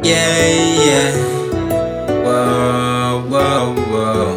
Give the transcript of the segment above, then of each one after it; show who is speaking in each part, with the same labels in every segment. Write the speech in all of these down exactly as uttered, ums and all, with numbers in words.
Speaker 1: Yeah, yeah. Whoa, whoa, whoa.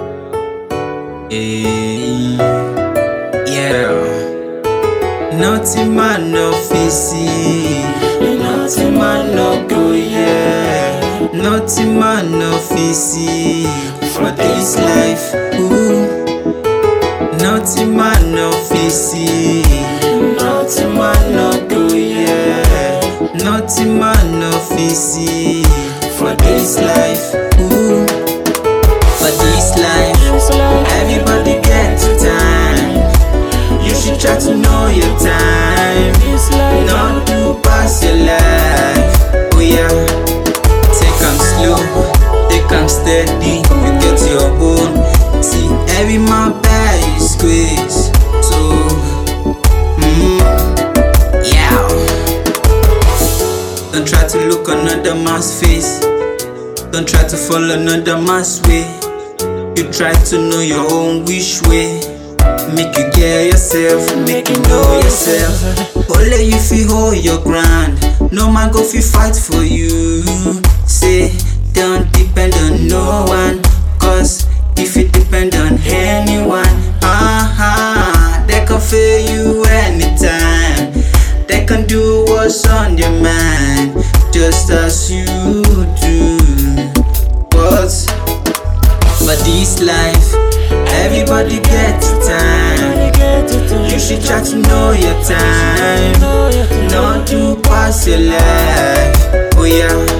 Speaker 1: Hey, yeah. Nothing man no see. Nothing man no go, yeah. Nothing man no see for this life. Ooh. Nothing man no see. Nothing man no go, yeah. Nothing man no see for this life. Ooh. For this life, everybody get time. You should try to know your time. Not to pass your life. Oh yeah. Take 'em slow, take 'em steady. You get your own. See, every man bear his squeeze. So, mm, yeah. Don't try to look another man's face. Don't try to follow another man's way. You try to know your own which way. Make you get yourself, make you know yourself. Only if you hold your ground, no man go fi fight for you. Say, don't depend on no one, cause if you depend on anyone, uh-huh, they can fail you anytime. They can do what's on your mind, just as you do. But for this life, everybody get time. You should try to know your time, not to pass your life. Oh yeah.